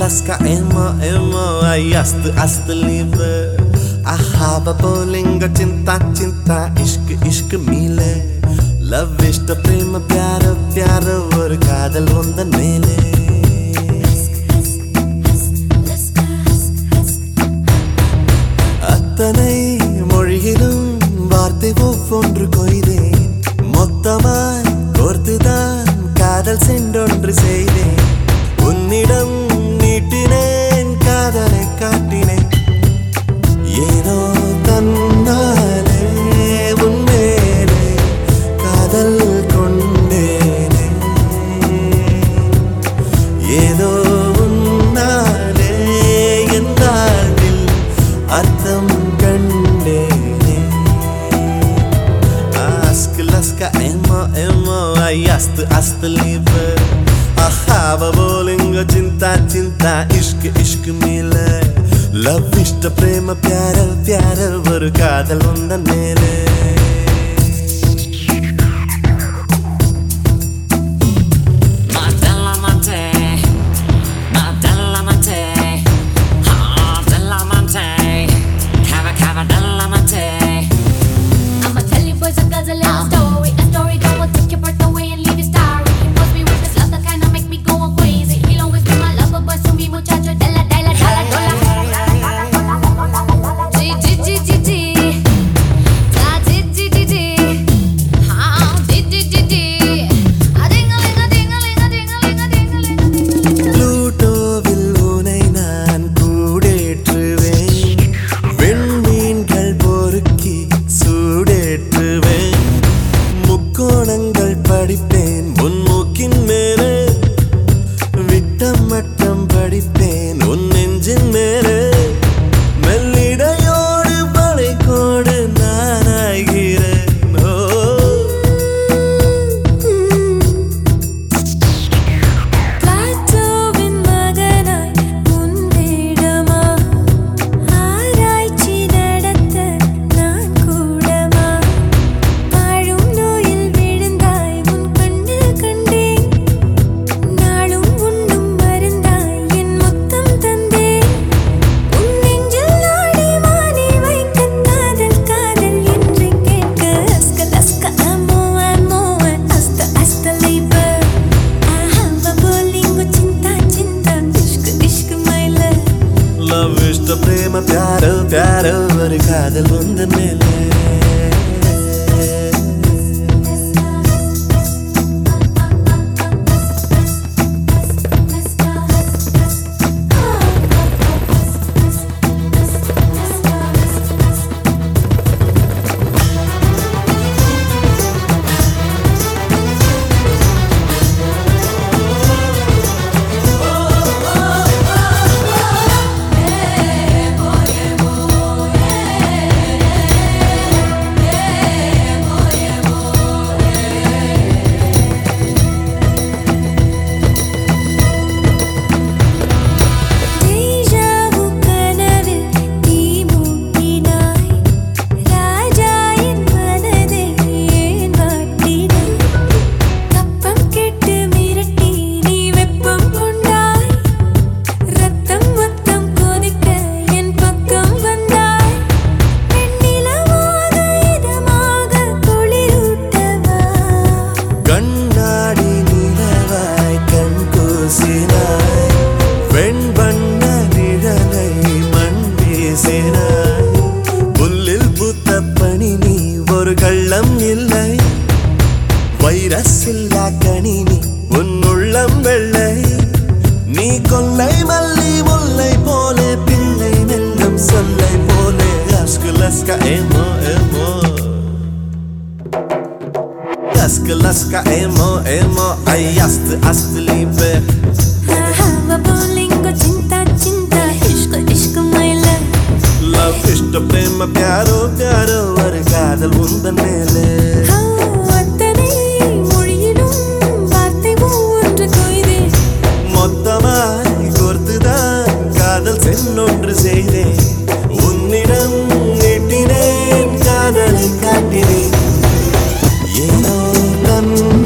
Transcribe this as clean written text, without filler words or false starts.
laska emo ay ast liebe ahava bolinga cinta cinta ishq mile love ishta prema pyara or kaadal undan mele attanai mozhilum vaarthai ovvondru koidhen mottamai korthudan kaadal sendondru seidhen உன்னிடம் நீட்டினேன் காதலை காட்டினேன் ஏனோ தன்னாலே உன்மேலே காதல் கொண்டேனே ஏதோ உன்னாலே என் வாழ்வில் அர்த்தம் கண்டேனே laska emo ay ast liebe ahava bolinga cinta ishq mile love ishta prema pyara or kaadal undan mele படிப்பேன் முன்மூக்கின் மேலே விட்டம் மட்டம் படிப்பேன் உன் நெஞ்சின் மேலே மெல்லிடையோடு படைக்கோடு நானாகிறேன் love ishta prema pyara or kaadal undan mele புல்லில் பூத்த பனி நீ ஒரு கள்ளம் இல்லை வைரஸில்லா கனி நீ உன் உள்ளம் வெள்ளை நீ கொல்லை மல்லி முல்லை போல பிள்ளை நெல்லம் சொல்லை போல laska emo laska emo ay ast liebe ahava bolinga cinta ishq mile love ishta prema pyara or kaadal undan mele attanai mozhilum vaarthai ovvondru koidhen mottamai korthudan kaadal sendondru seidhen உன்னிடம் நீட்டினேன் காதலை காட்டினேன் ஏனோ தன்